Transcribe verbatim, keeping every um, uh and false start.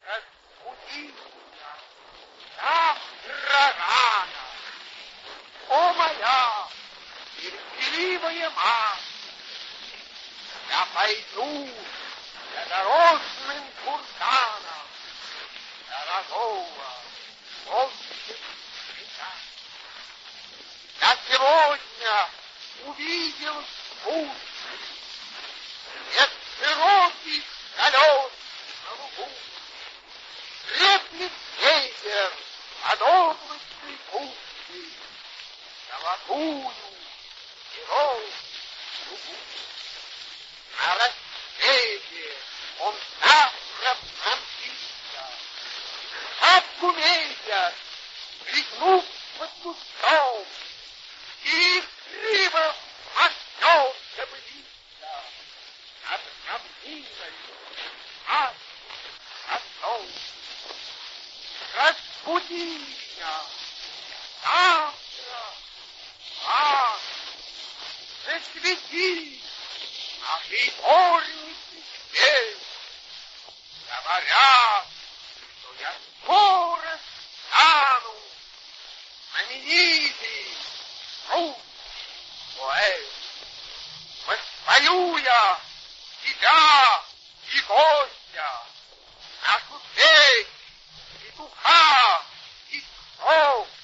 Разбуди меня завтра рано, о моя терпеливая мать. Я пойду за дорожным курганом, дорогого волчьего цвета. Я сегодня увидел спутник, нет широких колес на лугу. Треплет ветер под облачной пушкой золотую серовую лугу. На рассвете он завтра промчится, шапку месяц, пригнув под кустом, и криво махнется былица над равниной, над отцом. Разбуди меня завтра, а засвети нашей горницы свет. Говорят, что я скоро стану знаменитый русский поэт. Воспою я тебя и гостя, нашу песнь, петуха и сов.